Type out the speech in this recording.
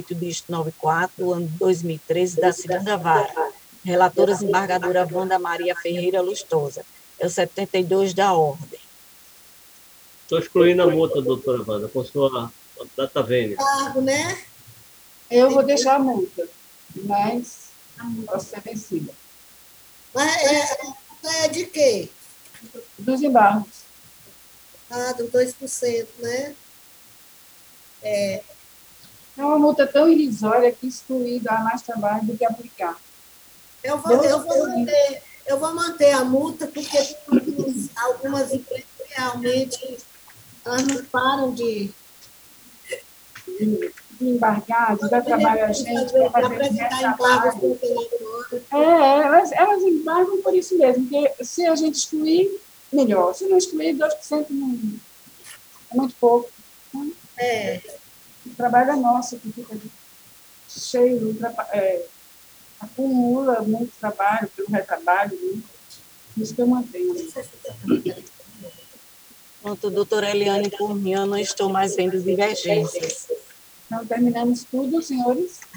dígito 94, do ano 2013, da segunda vara. Relatora desembargadora Wanda Maria Ferreira Lustosa. É o 72 da ordem. Estou excluindo a multa, doutora Wanda, com sua data vênia. Cargo, né? Eu vou deixar a multa, mas posso ser vencida. Mas é de quê? Dos embargos. Ah, dos 2%, né? É uma multa tão irrisória que excluir dá mais trabalho do que aplicar. Eu vou manter a multa, porque algumas empresas realmente elas não param de embargar, de dar trabalho a gente para fazer apresentar embargos contra elas embargam por isso mesmo, porque se a gente excluir, melhor. Se não excluir, 2% não, é muito pouco. Né? O trabalho é nosso, que fica cheio, acumula muito trabalho pelo retrabalho, né? Isso que eu mantenho. Pronto, doutora Eliane, por mim, eu não estou mais vendo divergências. Então, terminamos tudo, senhores?